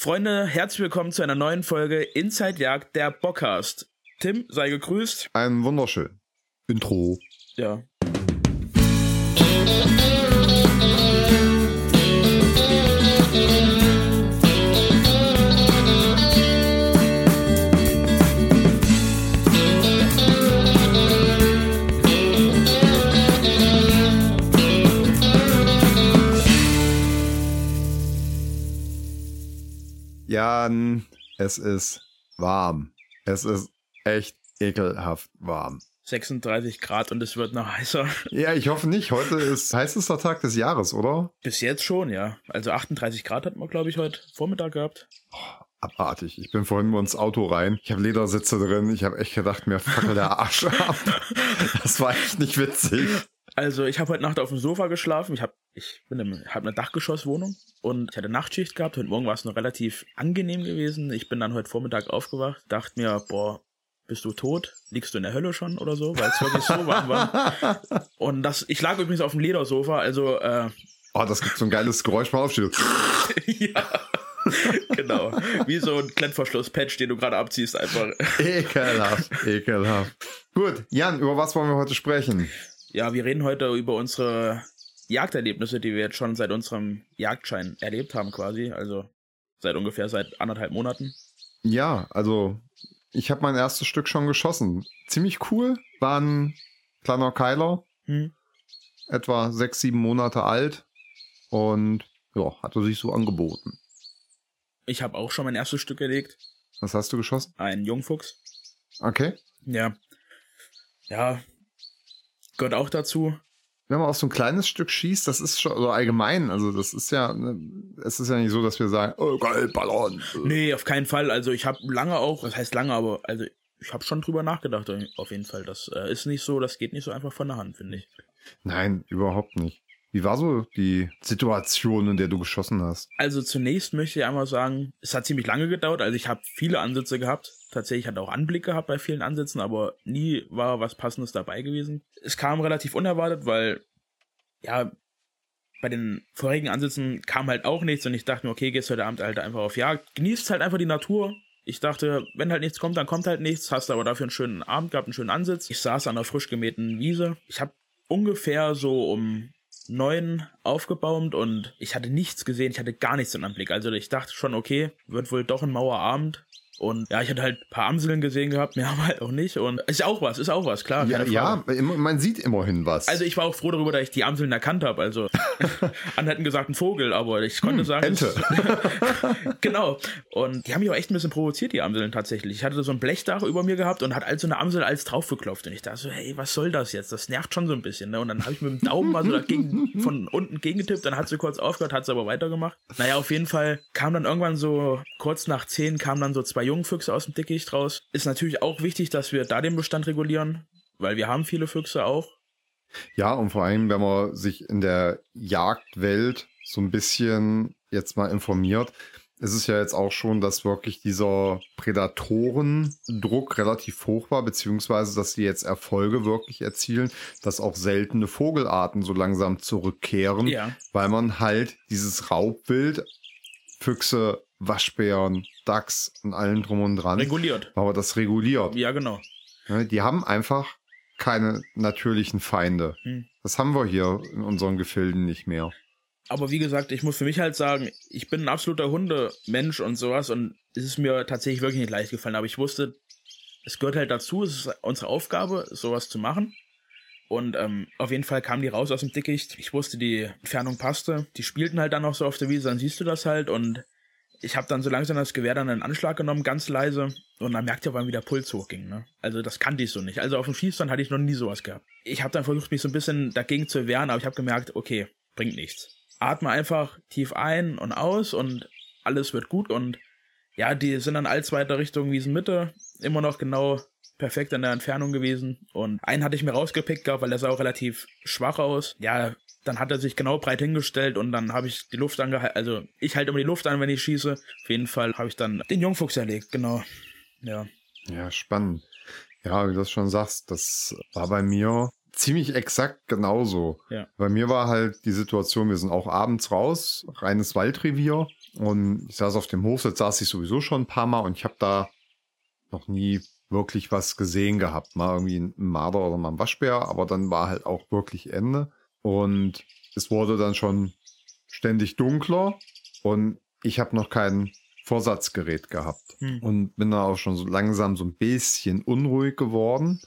Freunde, herzlich willkommen zu einer neuen Folge Inside Jagd, der Bockcast. Tim, sei gegrüßt. Ein wunderschön Intro. Ja. Jan, es ist warm. Es ist echt ekelhaft warm. 36 Grad und es wird noch heißer. Ja, ich hoffe nicht. Heute ist heißester Tag des Jahres, oder? Bis jetzt schon, ja. Also 38 Grad hatten wir, glaube ich, heute Vormittag gehabt. Oh, abartig. Ich bin vorhin ins Auto rein. Ich habe Ledersitze drin. Ich habe echt gedacht, mir fackelt der Arsch ab. Das war echt nicht witzig. Also ich habe heute Nacht auf dem Sofa geschlafen. Ich habe eine Dachgeschosswohnung und ich hatte Nachtschicht gehabt. Heute Morgen war es noch relativ angenehm gewesen. Ich bin dann heute Vormittag aufgewacht, dachte mir, boah, bist du tot? Liegst du in der Hölle schon oder so? Weil es wirklich so warm war. Und ich lag übrigens auf dem Ledersofa, also das gibt so ein geiles Geräusch, mal aufstehen. Ja, genau. Wie so ein Klettverschluss-Patch, den du gerade abziehst einfach. Ekelhaft. Gut, Jan, über was wollen wir heute sprechen? Ja, wir reden heute über unsere Jagderlebnisse, die wir jetzt schon seit unserem Jagdschein erlebt haben quasi. Also seit 1,5 Monaten. Ja, also ich habe mein erstes Stück schon geschossen. Ziemlich cool. War ein kleiner Keiler. Etwa 6-7 Monate alt. Und ja, hatte sich so angeboten. Ich habe auch schon mein erstes Stück erlegt. Was hast du geschossen? Ein Jungfuchs. Okay. Ja. Ja. Gehört auch dazu. Wenn man auf so ein kleines Stück schießt, das ist schon so allgemein, also das ist ja, es ist ja nicht so, dass wir sagen, oh geil, ballern. Nee, auf keinen Fall, also ich habe lange auch, was heißt lange, aber also ich habe schon drüber nachgedacht auf jeden Fall, das ist nicht so, das geht nicht so einfach von der Hand, finde ich. Nein, überhaupt nicht. Wie war so die Situation, in der du geschossen hast? Also zunächst möchte ich einmal sagen, es hat ziemlich lange gedauert, also ich habe viele Ansätze gehabt, tatsächlich hatte auch Anblick gehabt bei vielen Ansätzen, aber nie war was Passendes dabei gewesen. Es kam relativ unerwartet, weil, ja, bei den vorigen Ansätzen kam halt auch nichts und ich dachte mir, okay, gehst heute Abend halt einfach auf Jagd, genießt halt einfach die Natur. Ich dachte, wenn halt nichts kommt, dann kommt halt nichts, hast aber dafür einen schönen Abend gehabt, einen schönen Ansitz. Ich saß an einer frisch gemähten Wiese. Ich habe ungefähr so um 9 aufgebaumt und ich hatte nichts gesehen, ich hatte gar nichts im Anblick. Also ich dachte schon, okay, wird wohl doch ein Mauerabend. Und ja, ich hatte halt ein paar Amseln gesehen gehabt, mehr aber halt auch nicht. Und ist auch was, klar. Ja, man sieht immerhin was. Also ich war auch froh darüber, dass ich die Amseln erkannt habe. Also andere hätten gesagt ein Vogel, aber ich konnte sagen... Ente. Genau. Und die haben mich auch echt ein bisschen provoziert, die Amseln tatsächlich. Ich hatte so ein Blechdach über mir gehabt und hat also eine Amsel als draufgeklopft. Und ich dachte so, hey, was soll das jetzt? Das nervt schon so ein bisschen. Ne? Und dann habe ich mit dem Daumen mal so dagegen, von unten gegengetippt. Dann hat sie kurz aufgehört, hat sie aber weitergemacht. Naja, auf jeden Fall kam dann irgendwann so, kurz nach 10 kamen dann so 2 Jungfüchse aus dem Dickicht raus. Ist natürlich auch wichtig, dass wir da den Bestand regulieren, weil wir haben viele Füchse auch. Ja, und vor allem, wenn man sich in der Jagdwelt so ein bisschen jetzt mal informiert, ist es ja jetzt auch schon, dass wirklich dieser Prädatorendruck relativ hoch war, beziehungsweise, dass sie jetzt Erfolge wirklich erzielen, dass auch seltene Vogelarten so langsam zurückkehren, weil man halt dieses Raubwild, Füchse, Waschbären, Dachs und allen drum und dran. Reguliert. Aber das reguliert. Ja, genau. Die haben einfach keine natürlichen Feinde. Das haben wir hier in unseren Gefilden nicht mehr. Aber wie gesagt, ich muss für mich halt sagen, ich bin ein absoluter Hundemensch und sowas und es ist mir tatsächlich wirklich nicht leicht gefallen. Aber ich wusste, es gehört halt dazu, es ist unsere Aufgabe, sowas zu machen. Und auf jeden Fall kamen die raus aus dem Dickicht. Ich wusste, die Entfernung passte. Die spielten halt dann noch so auf der Wiese, dann siehst du das halt und ich habe dann so langsam das Gewehr dann in Anschlag genommen, ganz leise. Und dann merkte ich aber, wie der Puls hochging. Ne? Also das kannte ich so nicht. Also auf dem Schießstand hatte ich noch nie sowas gehabt. Ich habe dann versucht, mich so ein bisschen dagegen zu wehren, aber ich habe gemerkt, okay, bringt nichts. Atme einfach tief ein und aus und alles wird gut. Und ja, die sind dann allzweiter Richtung Wiesenmitte. Immer noch genau perfekt in der Entfernung gewesen. Und einen hatte ich mir rausgepickt gehabt, weil der sah auch relativ schwach aus. Ja, dann hat er sich genau breit hingestellt und dann habe ich die Luft angehalten. Also ich halte immer die Luft an, wenn ich schieße. Auf jeden Fall habe ich dann den Jungfuchs erlegt, genau. Ja. Ja, spannend. Ja, wie du das schon sagst, das war bei mir ziemlich exakt genauso. Ja. Bei mir war halt die Situation, wir sind auch abends raus, reines Waldrevier. Und ich saß auf dem Hochsitz, saß ich sowieso schon ein paar Mal und ich habe da noch nie wirklich was gesehen gehabt. Mal irgendwie ein Marder oder mal ein Waschbär, aber dann war halt auch wirklich Ende. Und es wurde dann schon ständig dunkler und ich habe noch kein Vorsatzgerät gehabt. Und bin dann auch schon so langsam so ein bisschen unruhig geworden.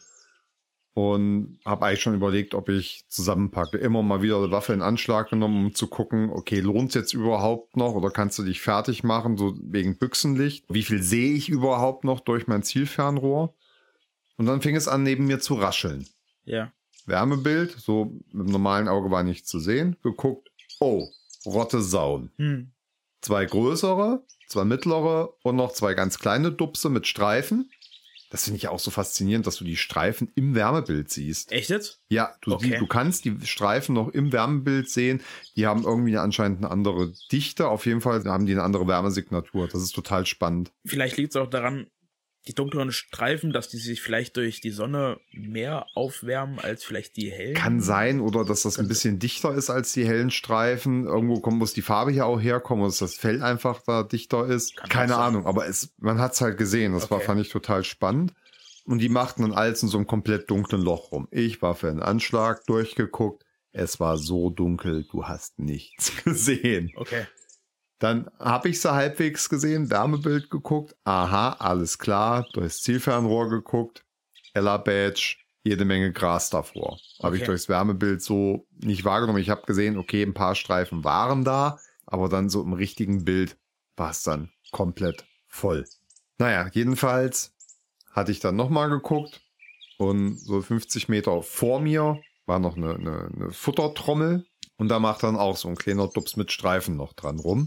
Und habe eigentlich schon überlegt, ob ich zusammenpacke. Immer mal wieder eine Waffe in Anschlag genommen, um zu gucken, okay, lohnt es jetzt überhaupt noch oder kannst du dich fertig machen, so wegen Büchsenlicht? Wie viel sehe ich überhaupt noch durch mein Zielfernrohr? Und dann fing es an, neben mir zu rascheln. Ja. Wärmebild, so mit dem normalen Auge war nichts zu sehen. Geguckt, oh, rotte Sauen. 2 größere, 2 mittlere und noch 2 ganz kleine Dupse mit Streifen. Das finde ich auch so faszinierend, dass du die Streifen im Wärmebild siehst. Echt jetzt? Ja, du kannst die Streifen noch im Wärmebild sehen. Die haben irgendwie anscheinend eine andere Dichte. Auf jeden Fall haben die eine andere Wärmesignatur. Das ist total spannend. Vielleicht liegt es auch daran, die dunkleren Streifen, dass die sich vielleicht durch die Sonne mehr aufwärmen als vielleicht die hellen. Kann sein, oder dass das ein bisschen dichter ist als die hellen Streifen. Irgendwo muss die Farbe hier auch herkommen, dass das Fell einfach da dichter ist. Keine Ahnung, aber man hat es halt gesehen. Das fand ich total spannend. Und die machten dann alles in so einem komplett dunklen Loch rum. Ich war für einen Anschlag durchgeguckt. Es war so dunkel, du hast nichts gesehen. Okay. Dann habe ich sie halbwegs gesehen, Wärmebild geguckt. Aha, alles klar. Durchs Zielfernrohr geguckt. Ella-Badge, jede Menge Gras davor. Habe ich durchs Wärmebild so nicht wahrgenommen. Ich habe gesehen, okay, ein paar Streifen waren da, aber dann so im richtigen Bild war es dann komplett voll. Naja, jedenfalls hatte ich dann nochmal geguckt und so 50 Meter vor mir war noch eine Futtertrommel. Und da macht dann auch so ein kleiner Dups mit Streifen noch dran rum.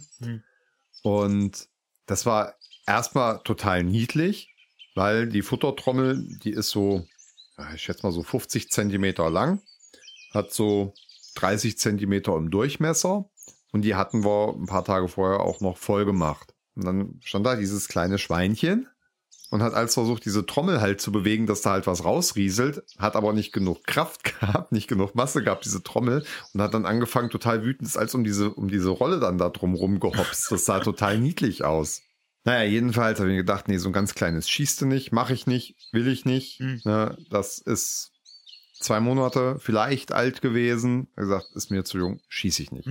Und das war erstmal total niedlich, weil die Futtertrommel, die ist so, ich schätze mal so 50 Zentimeter lang, hat so 30 Zentimeter im Durchmesser und die hatten wir ein paar Tage vorher auch noch voll gemacht. Und dann stand da dieses kleine Schweinchen und hat als versucht, diese Trommel halt zu bewegen, dass da halt was rausrieselt, hat aber nicht genug Kraft gehabt, nicht genug Masse gehabt, diese Trommel, und hat dann angefangen, total wütend, als um diese Rolle dann da drum rumgehopst. Das sah total niedlich aus. Naja, jedenfalls habe ich mir gedacht, nee, so ein ganz kleines schießt du nicht, mache ich nicht, will ich nicht. Ne, das ist 2 Monate vielleicht alt gewesen. Er gesagt, ist mir zu jung, schieße ich nicht.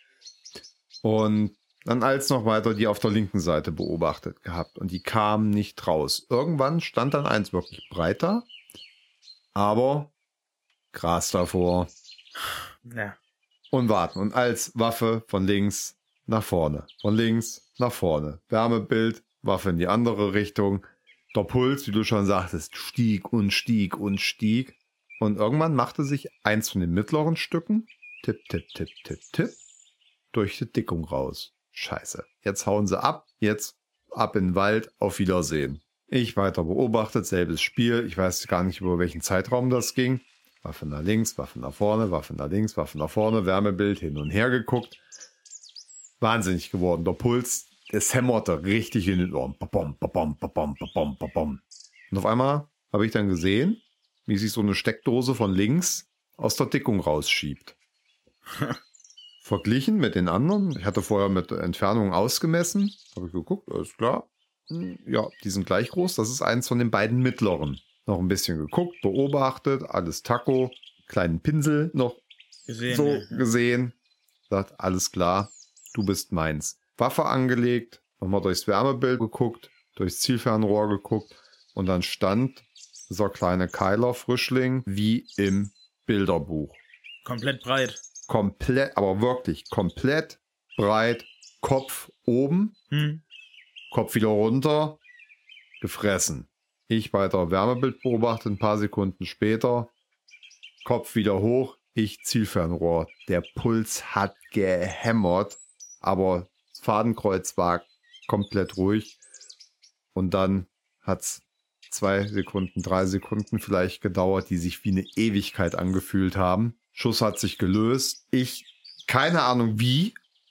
Und dann als noch weiter die auf der linken Seite beobachtet gehabt und die kamen nicht raus. Irgendwann stand dann eins wirklich breiter, aber Gras davor. Ja. Und warten. Und als Waffe von links nach vorne. Von links nach vorne. Wärmebild, Waffe in die andere Richtung. Der Puls, wie du schon sagtest, stieg und stieg und stieg. Und irgendwann machte sich eins von den mittleren Stücken, tipp, tipp, tipp, tipp, tipp, durch die Dickung raus. Scheiße. Jetzt hauen sie ab. Jetzt ab in den Wald. Auf Wiedersehen. Ich weiter beobachtet. Selbes Spiel. Ich weiß gar nicht, über welchen Zeitraum das ging. Waffe nach links, Waffe nach vorne, Waffe nach links, Waffe nach vorne. Wärmebild hin und her geguckt. Wahnsinnig geworden. Der Puls, es hämmerte richtig in den Ohren. Babom, babom, babom, babom, babom. Und auf einmal habe ich dann gesehen, wie sich so eine Steckdose von links aus der Dickung rausschiebt. Verglichen mit den anderen. Ich hatte vorher mit Entfernung ausgemessen. Habe ich geguckt, alles klar. Ja, die sind gleich groß. Das ist eins von den beiden mittleren. Noch ein bisschen geguckt, beobachtet, alles Taco. Kleinen Pinsel noch gesehen. Sagt, alles klar, du bist meins. Waffe angelegt, nochmal durchs Wärmebild geguckt, durchs Zielfernrohr geguckt. Und dann stand dieser kleine Keiler-Frischling wie im Bilderbuch. Komplett breit. Komplett, aber wirklich komplett breit, Kopf oben, Kopf wieder runter, gefressen. Ich weiter Wärmebild beobachtet, ein paar Sekunden später, Kopf wieder hoch, ich Zielfernrohr. Der Puls hat gehämmert, aber das Fadenkreuz war komplett ruhig. Und dann hat's 2 Sekunden, 3 Sekunden vielleicht gedauert, die sich wie eine Ewigkeit angefühlt haben. Schuss hat sich gelöst. Ich, keine Ahnung wie,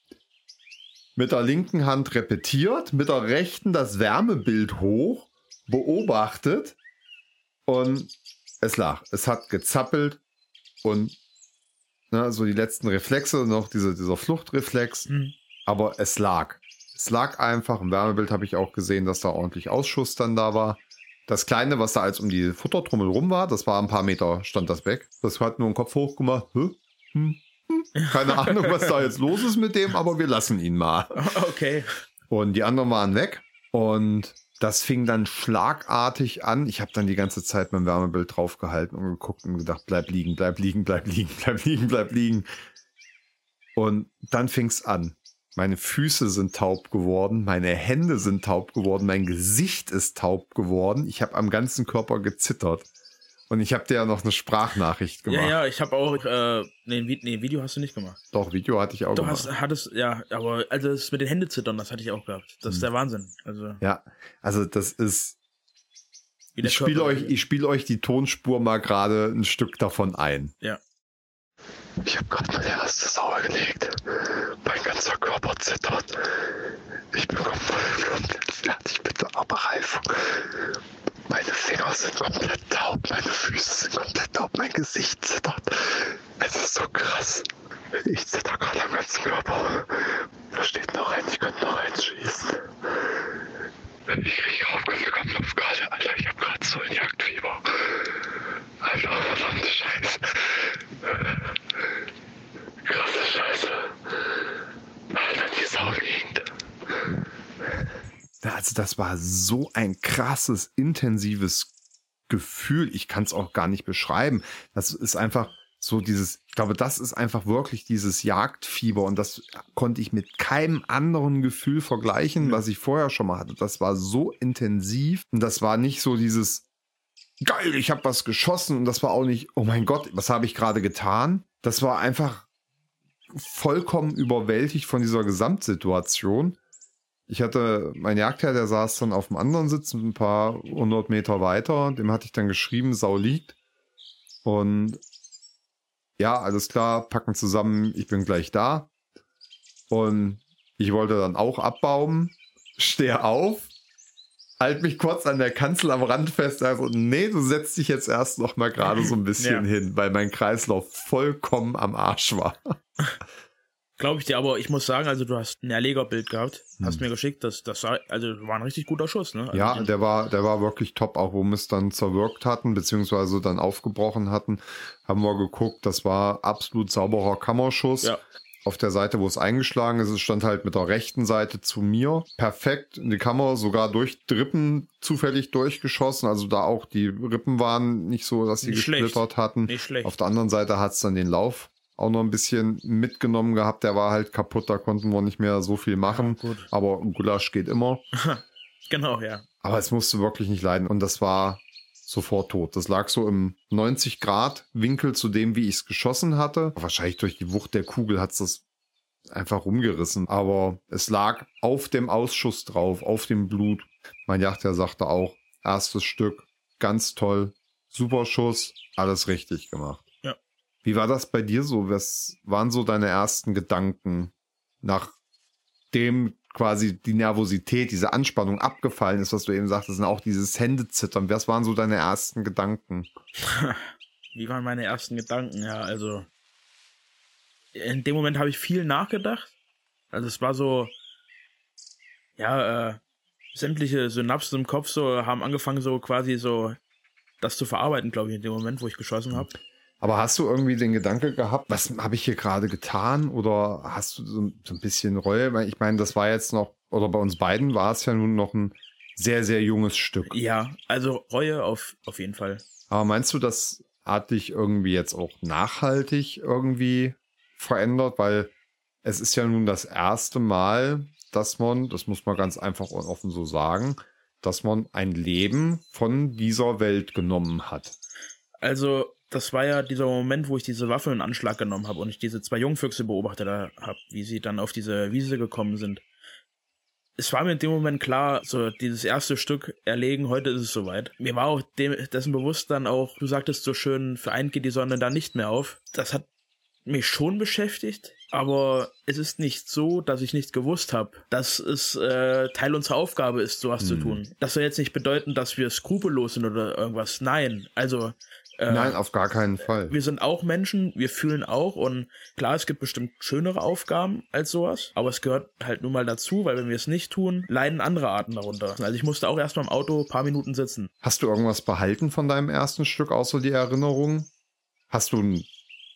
mit der linken Hand repetiert, mit der rechten das Wärmebild hoch, beobachtet und es lag. Es hat gezappelt und so die letzten Reflexe, noch dieser Fluchtreflex, aber es lag. Es lag einfach, im Wärmebild habe ich auch gesehen, dass da ordentlich Ausschuss dann da war. Das Kleine, was da als um die Futtertrommel rum war, das war ein paar Meter, stand das weg. Das hat nur den Kopf hochgemacht. Keine Ahnung, was da jetzt los ist mit dem, aber wir lassen ihn mal. Okay. Und die anderen waren weg und das fing dann schlagartig an. Ich habe dann die ganze Zeit mein Wärmebild draufgehalten und geguckt und gedacht, bleib liegen, bleib liegen, bleib liegen, bleib liegen, bleib liegen. Und dann fing's an. Meine Füße sind taub geworden, meine Hände sind taub geworden, mein Gesicht ist taub geworden. Ich habe am ganzen Körper gezittert. Und ich habe dir ja noch eine Sprachnachricht gemacht. Ja, ich habe auch, Video hast du nicht gemacht. Doch, Video hatte ich auch gemacht. Aber also das mit den Händen zittern, das hatte ich auch gehabt. Das ist der Wahnsinn. Also ja, also das ist... Ich spiele euch die Tonspur mal gerade ein Stück davon ein. Ja. Ich habe gerade meine erste Sauer gelegt. Mein ganzer Körper zittert. Ich bin komplett fertig mit der Abreifung. Meine Finger sind komplett taub, meine Füße sind komplett taub, mein Gesicht zittert. Es ist so krass. Ich zitter gerade am ganzen Körper. Da steht noch eins, ich könnte noch eins schießen. Ich kriege Kopf gerade, Alter, ich hab gerade so ein Jagdfieber. Alter, verdammte Scheiße. Krasse Scheiße. Alter, die Saugegend. Also das war so ein krasses, intensives Gefühl. Ich kann es auch gar nicht beschreiben. Das ist einfach so dieses, ich glaube, das ist einfach wirklich dieses Jagdfieber und das konnte ich mit keinem anderen Gefühl vergleichen, was ich vorher schon mal hatte. Das war so intensiv und das war nicht so dieses, geil, ich habe was geschossen und das war auch nicht, oh mein Gott, was habe ich gerade getan? Das war einfach vollkommen überwältigt von dieser Gesamtsituation. Ich hatte, mein Jagdherr, der saß dann auf dem anderen Sitz ein paar 100 Meter weiter. Dem hatte ich dann geschrieben, Sau liegt. Und ja, alles klar, packen zusammen, ich bin gleich da. Und ich wollte dann auch abbauen, stehe auf, halt mich kurz an der Kanzel am Rand fest. Also, nee, du setzt dich jetzt erst noch mal gerade so ein bisschen hin, weil mein Kreislauf vollkommen am Arsch war. Glaube ich dir, aber ich muss sagen, also du hast ein Erlegerbild gehabt, hast mir geschickt, das war ein richtig guter Schuss, ne? Also ja, der war wirklich top, auch wo wir es dann zerwirkt hatten, beziehungsweise dann aufgebrochen hatten, haben wir geguckt, das war absolut sauberer Kammerschuss. Ja. Auf der Seite, wo es eingeschlagen ist, es stand halt mit der rechten Seite zu mir. Perfekt in die Kammer, sogar durch die Rippen zufällig durchgeschossen. Also da auch die Rippen waren nicht so, dass sie gesplittert hatten. Nicht schlecht. Auf der anderen Seite hat es dann den Lauf auch noch ein bisschen mitgenommen gehabt. Der war halt kaputt, da konnten wir nicht mehr so viel machen. Ja, gut. Aber Gulasch geht immer. Genau, ja. Aber es musste wirklich nicht leiden. Und das war sofort tot. Das lag so im 90-Grad-Winkel zu dem, wie ich es geschossen hatte. Wahrscheinlich durch die Wucht der Kugel hat es das einfach rumgerissen. Aber es lag auf dem Ausschuss drauf, auf dem Blut. Mein Jagdherr sagte auch, erstes Stück, ganz toll, super Schuss, alles richtig gemacht. Ja. Wie war das bei dir so? Was waren so deine ersten Gedanken, nachdem quasi die Nervosität, diese Anspannung abgefallen ist, was du eben sagtest, und auch dieses Händezittern? Was waren so deine ersten Gedanken? Wie waren meine ersten Gedanken? Ja, also in dem Moment habe ich viel nachgedacht. Also es war so, ja, sämtliche Synapsen im Kopf so haben angefangen so quasi so das zu verarbeiten, glaube ich, in dem Moment, wo ich geschossen habe. Aber hast du irgendwie den Gedanke gehabt, was habe ich hier gerade getan? Oder hast du so ein bisschen Reue? Weil ich meine, das war jetzt noch, oder bei uns beiden war es ja nun noch ein sehr, sehr junges Stück. Ja, also Reue auf jeden Fall. Aber meinst du, das hat dich irgendwie jetzt auch nachhaltig irgendwie verändert? Weil es ist ja nun das erste Mal, dass man, das muss man ganz einfach und offen so sagen, dass man ein Leben von dieser Welt genommen hat. Also das war ja dieser Moment, wo ich diese Waffe in Anschlag genommen habe und ich diese 2 Jungfüchse beobachtet habe, wie sie dann auf diese Wiese gekommen sind. Es war mir in dem Moment klar, so dieses erste Stück erlegen, heute ist es soweit. Mir war auch dessen bewusst dann auch, du sagtest so schön, für einen geht die Sonne dann nicht mehr auf. Das hat mich schon beschäftigt, aber es ist nicht so, dass ich nicht gewusst habe, dass es Teil unserer Aufgabe ist, sowas zu tun. Das soll jetzt nicht bedeuten, dass wir skrupellos sind oder irgendwas. Nein, also Nein, auf gar keinen Fall. Wir sind auch Menschen, wir fühlen auch und klar, es gibt bestimmt schönere Aufgaben als sowas, aber es gehört halt nun mal dazu, weil wenn wir es nicht tun, leiden andere Arten darunter. Also ich musste auch erstmal im Auto ein paar Minuten sitzen. Hast du irgendwas behalten von deinem ersten Stück, außer die Erinnerung? Hast du ich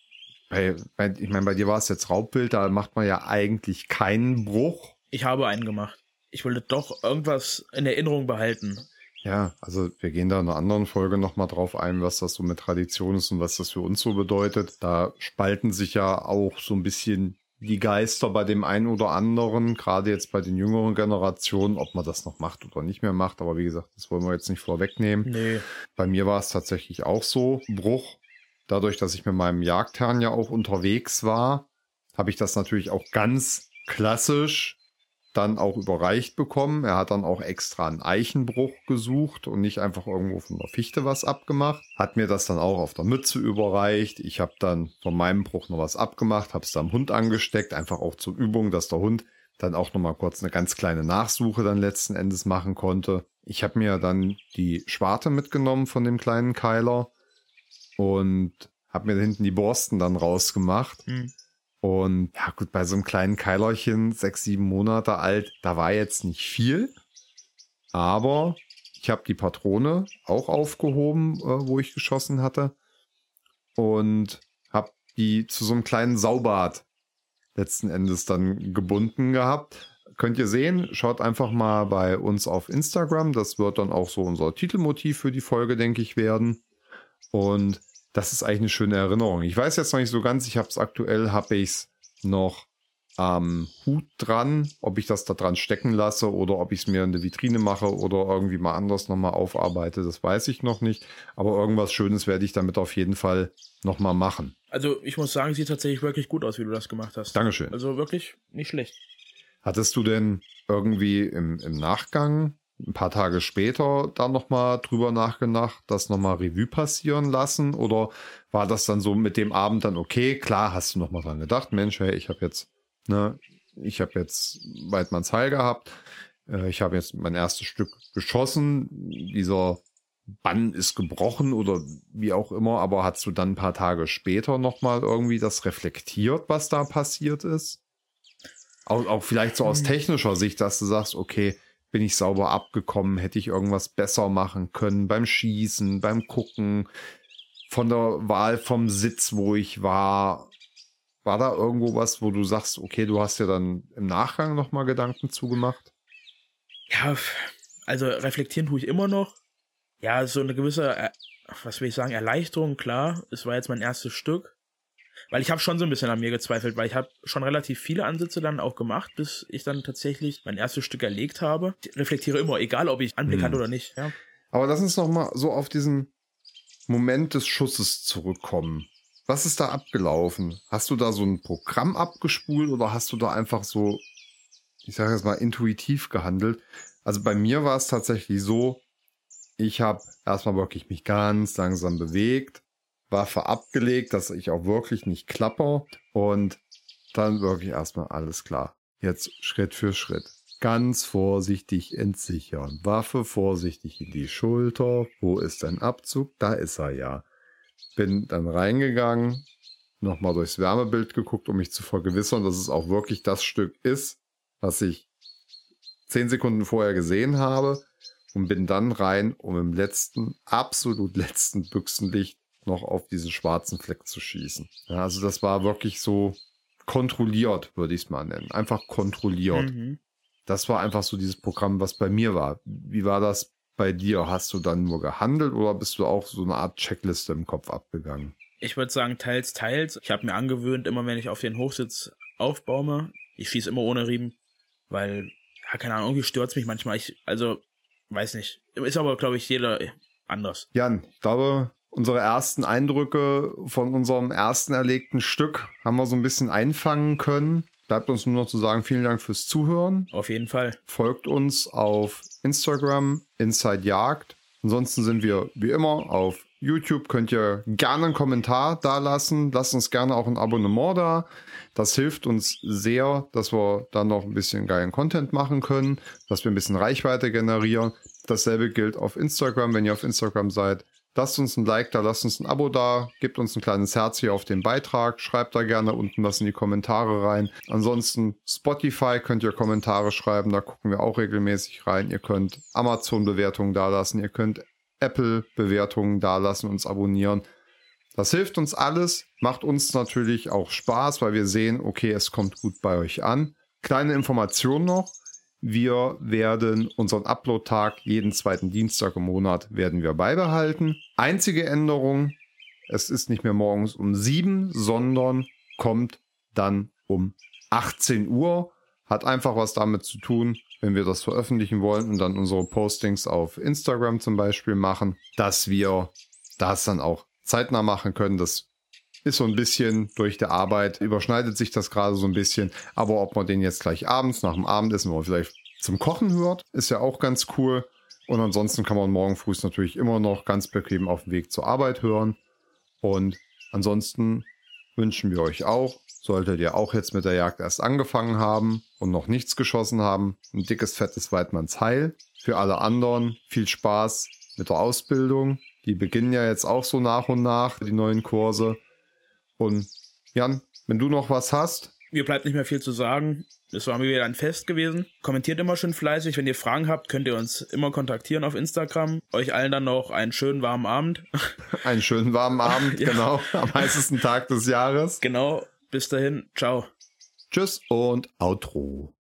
meine, bei dir war es jetzt Raubwild, da macht man ja eigentlich keinen Bruch. Ich habe einen gemacht. Ich wollte doch irgendwas in Erinnerung behalten. Ja, also wir gehen da in einer anderen Folge nochmal drauf ein, was das so mit Tradition ist und was das für uns so bedeutet. Da spalten sich ja auch so ein bisschen die Geister bei dem einen oder anderen, gerade jetzt bei den jüngeren Generationen, ob man das noch macht oder nicht mehr macht. Aber wie gesagt, das wollen wir jetzt nicht vorwegnehmen. Nee. Bei mir war es tatsächlich auch so, Bruch. Dadurch, dass ich mit meinem Jagdherrn ja auch unterwegs war, habe ich das natürlich auch ganz klassisch dann auch überreicht bekommen. Er hat dann auch extra einen Eichenbruch gesucht und nicht einfach irgendwo von der Fichte was abgemacht. Hat mir das dann auch auf der Mütze überreicht. Ich habe dann von meinem Bruch noch was abgemacht, habe es dann dem Hund angesteckt, einfach auch zur Übung, dass der Hund dann auch noch mal kurz eine ganz kleine Nachsuche dann letzten Endes machen konnte. Ich habe mir dann die Schwarte mitgenommen von dem kleinen Keiler und habe mir hinten die Borsten dann rausgemacht. Und ja gut, bei so einem kleinen Keilerchen, 6, 7 Monate alt, da war jetzt nicht viel. Aber ich habe die Patrone auch aufgehoben, wo ich geschossen hatte. Und habe die zu so einem kleinen Saubad letzten Endes dann gebunden gehabt. Könnt ihr sehen, schaut einfach mal bei uns auf Instagram. Das wird dann auch so unser Titelmotiv für die Folge, denke ich, werden. Und das ist eigentlich eine schöne Erinnerung. Ich weiß jetzt noch nicht so ganz, ich habe es noch am Hut dran, ob ich das da dran stecken lasse oder ob ich es mir in eine Vitrine mache oder irgendwie mal anders nochmal aufarbeite, das weiß ich noch nicht. Aber irgendwas Schönes werde ich damit auf jeden Fall nochmal machen. Also ich muss sagen, sieht tatsächlich wirklich gut aus, wie du das gemacht hast. Dankeschön. Also wirklich nicht schlecht. Hattest du denn irgendwie im Nachgang ein paar Tage später da nochmal drüber nachgedacht, das nochmal Revue passieren lassen? Oder war das dann so mit dem Abend dann okay? Klar, hast du nochmal dran gedacht, Mensch, hey, ich habe jetzt Weidmanns Heil gehabt. Ich habe jetzt mein erstes Stück geschossen. Dieser Bann ist gebrochen oder wie auch immer. Aber hast du dann ein paar Tage später nochmal irgendwie das reflektiert, was da passiert ist? Auch vielleicht so aus technischer Sicht, dass du sagst, okay, bin ich sauber abgekommen, hätte ich irgendwas besser machen können beim Schießen, beim Gucken, von der Wahl vom Sitz, wo ich war. War da irgendwo was, wo du sagst, okay, du hast ja dann im Nachgang nochmal Gedanken zugemacht? Ja, also reflektieren tue ich immer noch. Ja, so eine gewisse, was will ich sagen, Erleichterung, klar. Es war jetzt mein erstes Stück. Weil ich habe schon so ein bisschen an mir gezweifelt, weil ich habe schon relativ viele Ansätze dann auch gemacht, bis ich dann tatsächlich mein erstes Stück erlegt habe. Ich reflektiere immer, egal ob ich Anblick hatte oder nicht. Ja. Aber lass uns noch mal so auf diesen Moment des Schusses zurückkommen. Was ist da abgelaufen? Hast du da so ein Programm abgespult oder hast du da einfach so, ich sage jetzt mal, intuitiv gehandelt? Also bei mir war es tatsächlich so, ich habe erstmal wirklich mich ganz langsam bewegt, Waffe abgelegt, dass ich auch wirklich nicht klapper und dann wirklich erstmal alles klar. Jetzt Schritt für Schritt. Ganz vorsichtig entsichern. Waffe vorsichtig in die Schulter. Wo ist dein Abzug? Da ist er ja. Bin dann reingegangen, nochmal durchs Wärmebild geguckt, um mich zu vergewissern, dass es auch wirklich das Stück ist, was ich 10 Sekunden vorher gesehen habe und bin dann rein, um im absolut letzten Büchsenlicht noch auf diesen schwarzen Fleck zu schießen. Ja, also das war wirklich so kontrolliert, würde ich es mal nennen. Einfach kontrolliert. Das war einfach so dieses Programm, was bei mir war. Wie war das bei dir? Hast du dann nur gehandelt oder bist du auch so eine Art Checkliste im Kopf abgegangen? Ich würde sagen, teils, teils. Ich habe mir angewöhnt, immer wenn ich auf den Hochsitz aufbaume, ich schieße immer ohne Riemen, weil, ja, keine Ahnung, irgendwie stört es mich manchmal. Weiß nicht. Ist aber, glaube ich, jeder anders. Jan, ich glaube, unsere ersten Eindrücke von unserem ersten erlegten Stück haben wir so ein bisschen einfangen können. Bleibt uns nur noch zu sagen, vielen Dank fürs Zuhören. Auf jeden Fall. Folgt uns auf Instagram, Inside Jagd. Ansonsten sind wir wie immer auf YouTube. Könnt ihr gerne einen Kommentar da lassen. Lasst uns gerne auch ein Abonnement da. Das hilft uns sehr, dass wir dann noch ein bisschen geilen Content machen können, dass wir ein bisschen Reichweite generieren. Dasselbe gilt auf Instagram. Wenn ihr auf Instagram seid, Lasst uns ein Like da, lasst uns ein Abo da, gebt uns ein kleines Herz hier auf den Beitrag, schreibt da gerne unten was in die Kommentare rein. Ansonsten Spotify könnt ihr Kommentare schreiben, da gucken wir auch regelmäßig rein. Ihr könnt Amazon-Bewertungen dalassen, ihr könnt Apple-Bewertungen dalassen, uns abonnieren. Das hilft uns alles, macht uns natürlich auch Spaß, weil wir sehen, okay, es kommt gut bei euch an. Kleine Information noch. Wir werden unseren Upload-Tag jeden zweiten Dienstag im Monat werden wir beibehalten. Einzige Änderung, es ist nicht mehr morgens um 7, sondern kommt dann um 18 Uhr. Hat einfach was damit zu tun, wenn wir das veröffentlichen wollen und dann unsere Postings auf Instagram zum Beispiel machen, dass wir das dann auch zeitnah machen können. Das ist so ein bisschen durch die Arbeit, überschneidet sich das gerade so ein bisschen. Aber ob man den jetzt gleich abends nach dem Abendessen oder vielleicht zum Kochen hört, ist ja auch ganz cool. Und ansonsten kann man morgen früh natürlich immer noch ganz bequem auf dem Weg zur Arbeit hören. Und ansonsten wünschen wir euch auch, solltet ihr auch jetzt mit der Jagd erst angefangen haben und noch nichts geschossen haben, ein dickes, fettes Weidmanns Heil. Für alle anderen viel Spaß mit der Ausbildung. Die beginnen ja jetzt auch so nach und nach, die neuen Kurse. Und Jan, wenn du noch was hast? Mir bleibt nicht mehr viel zu sagen. Es war mir wieder ein Fest gewesen. Kommentiert immer schön fleißig. Wenn ihr Fragen habt, könnt ihr uns immer kontaktieren auf Instagram. Euch allen dann noch einen schönen warmen Abend. Einen schönen warmen Abend, ja. Genau. Am heißesten Tag des Jahres. Genau. Bis dahin. Ciao. Tschüss und Outro.